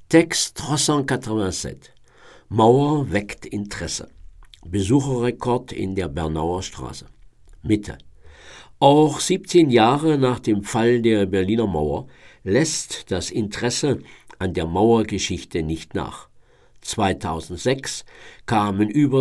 Texte 387. Mauer weckt Interesse. Besucherrekord in der Bernauer Straße. Mitte. Auch 17 Jahre nach dem Fall der Berliner Mauer lässt das Interesse an der Mauergeschichte nicht nach. 2006 kamen über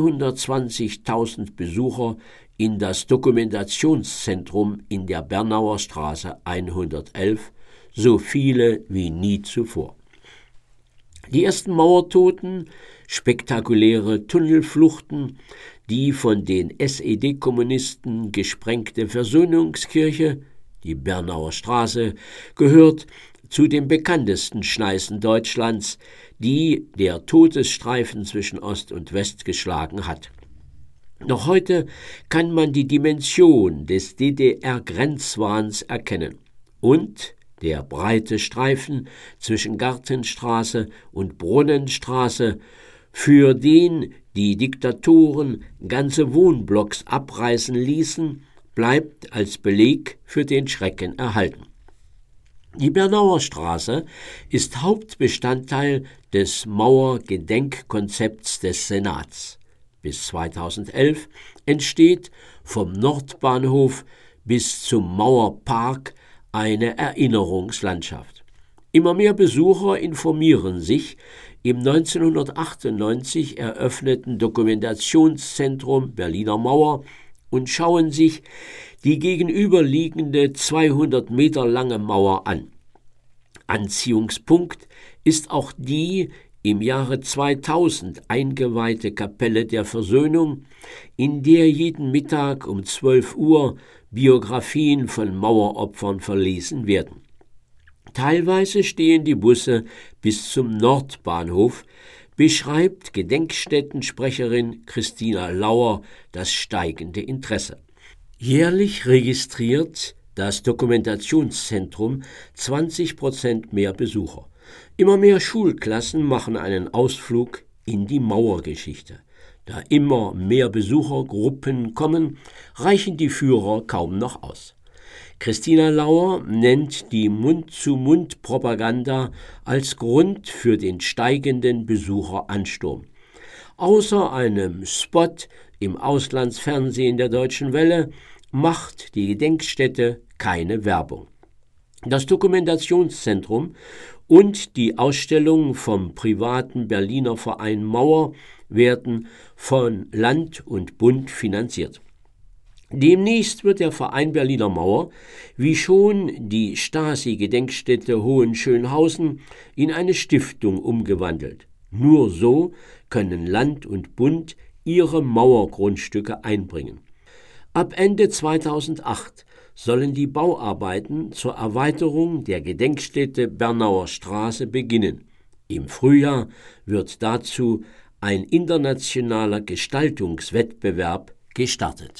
220.000 Besucher in das Dokumentationszentrum in der Bernauer Straße 111, so viele wie nie zuvor. Die ersten Mauertoten, spektakuläre Tunnelfluchten, die von den SED-Kommunisten gesprengte Versöhnungskirche, die Bernauer Straße, gehört zu den bekanntesten Schneisen Deutschlands, die der Todesstreifen zwischen Ost und West geschlagen hat. Noch heute kann man die Dimension des DDR-Grenzwahns erkennen und der breite Streifen zwischen Gartenstraße und Brunnenstraße, für den die Diktatoren ganze Wohnblocks abreißen ließen, bleibt als Beleg für den Schrecken erhalten. Die Bernauer Straße ist Hauptbestandteil des Mauergedenkkonzepts des Senats. Bis 2011 entsteht vom Nordbahnhof bis zum Mauerpark eine Erinnerungslandschaft. Immer mehr Besucher informieren sich im 1998 eröffneten Dokumentationszentrum Berliner Mauer und schauen sich die gegenüberliegende 200 Meter lange Mauer an. Anziehungspunkt ist auch die im Jahre 2000 eingeweihte Kapelle der Versöhnung, in der jeden Mittag um 12 Uhr Biografien von Maueropfern verlesen werden. Teilweise stehen die Busse bis zum Nordbahnhof, beschreibt Gedenkstättensprecherin Christina Lauer das steigende Interesse. Jährlich registriert das Dokumentationszentrum 20% mehr Besucher. Immer mehr Schulklassen machen einen Ausflug in die Mauergeschichte. Da immer mehr Besuchergruppen kommen, reichen die Führer kaum noch aus. Christina Lauer nennt die Mund-zu-Mund-Propaganda als Grund für den steigenden Besucheransturm. Außer einem Spot im Auslandsfernsehen der Deutschen Welle macht die Gedenkstätte keine Werbung. Das Dokumentationszentrum und die Ausstellung vom privaten Berliner Verein Mauer werden von Land und Bund finanziert. Demnächst wird der Verein Berliner Mauer, wie schon die Stasi-Gedenkstätte Hohenschönhausen, in eine Stiftung umgewandelt. Nur so können Land und Bund ihre Mauergrundstücke einbringen. Ab Ende 2008 sollen die Bauarbeiten zur Erweiterung der Gedenkstätte Bernauer Straße beginnen. Im Frühjahr wird dazu ein internationaler Gestaltungswettbewerb gestartet.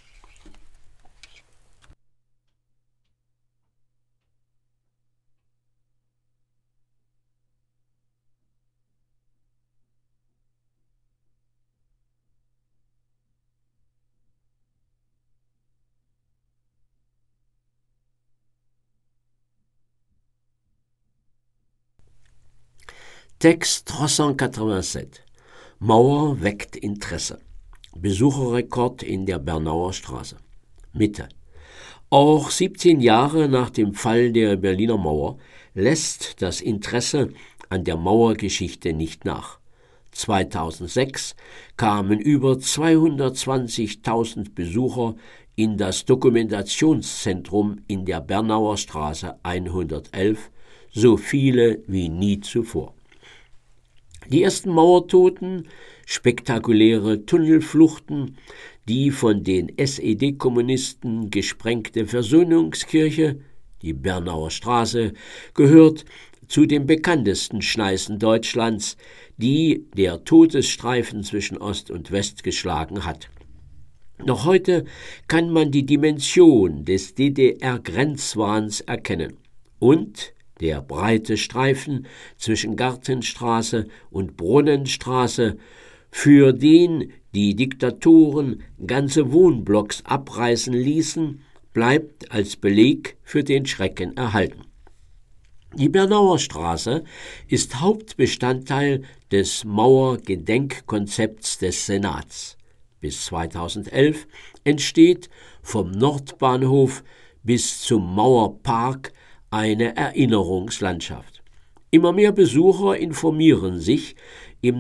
Texte 387. Mauer weckt Interesse. Besucherrekord in der Bernauer Straße. Mitte. Auch 17 Jahre nach dem Fall der Berliner Mauer lässt das Interesse an der Mauergeschichte nicht nach. 2006 kamen über 220.000 Besucher in das Dokumentationszentrum in der Bernauer Straße 111, so viele wie nie zuvor. Die ersten Mauertoten, spektakuläre Tunnelfluchten, die von den SED-Kommunisten gesprengte Versöhnungskirche, die Bernauer Straße, gehört zu den bekanntesten Schneisen Deutschlands, die der Todesstreifen zwischen Ost und West geschlagen hat. Noch heute kann man die Dimension des DDR-Grenzwahns erkennen und der breite Streifen zwischen Gartenstraße und Brunnenstraße, für den die Diktatoren ganze Wohnblocks abreißen ließen, bleibt als Beleg für den Schrecken erhalten. Die Bernauer Straße ist Hauptbestandteil des Mauergedenkkonzepts des Senats. Bis 2011 entsteht vom Nordbahnhof bis zum Mauerpark eine Erinnerungslandschaft. Immer mehr Besucher informieren sich im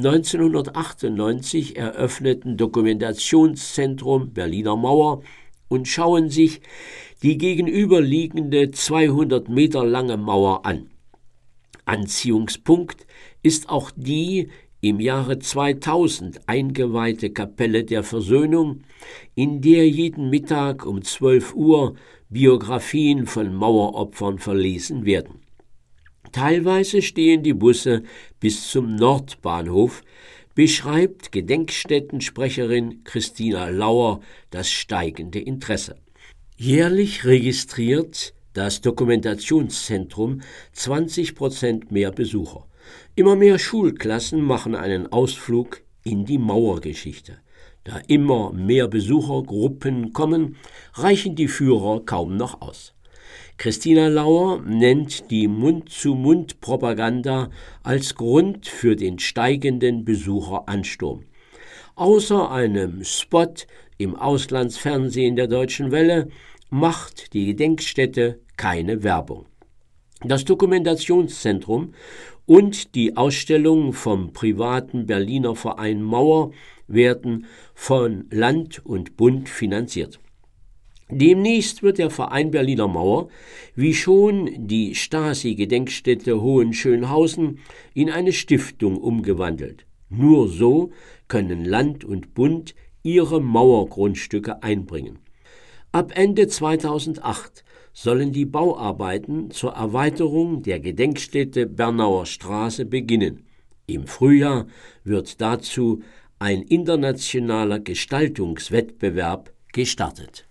1998 eröffneten Dokumentationszentrum Berliner Mauer und schauen sich die gegenüberliegende 200 Meter lange Mauer an. Anziehungspunkt ist auch die im Jahre 2000 eingeweihte Kapelle der Versöhnung, in der jeden Mittag um 12 Uhr Biografien von Maueropfern verlesen werden. Teilweise stehen die Busse bis zum Nordbahnhof, beschreibt Gedenkstättensprecherin Christina Lauer das steigende Interesse. Jährlich registriert das Dokumentationszentrum 20% mehr Besucher. Immer mehr Schulklassen machen einen Ausflug in die Mauergeschichte. Da immer mehr Besuchergruppen kommen, reichen die Führer kaum noch aus. Christina Lauer nennt die Mund-zu-Mund-Propaganda als Grund für den steigenden Besucheransturm. Außer einem Spot im Auslandsfernsehen der Deutschen Welle macht die Gedenkstätte keine Werbung. Das Dokumentationszentrum und die Ausstellung vom privaten Berliner Verein Mauer werden von Land und Bund finanziert. Demnächst wird der Verein Berliner Mauer, wie schon die Stasi-Gedenkstätte Hohenschönhausen, in eine Stiftung umgewandelt. Nur so können Land und Bund ihre Mauergrundstücke einbringen. Ab Ende 2008 sollen die Bauarbeiten zur Erweiterung der Gedenkstätte Bernauer Straße beginnen. Im Frühjahr wird dazu ein internationaler Gestaltungswettbewerb gestartet.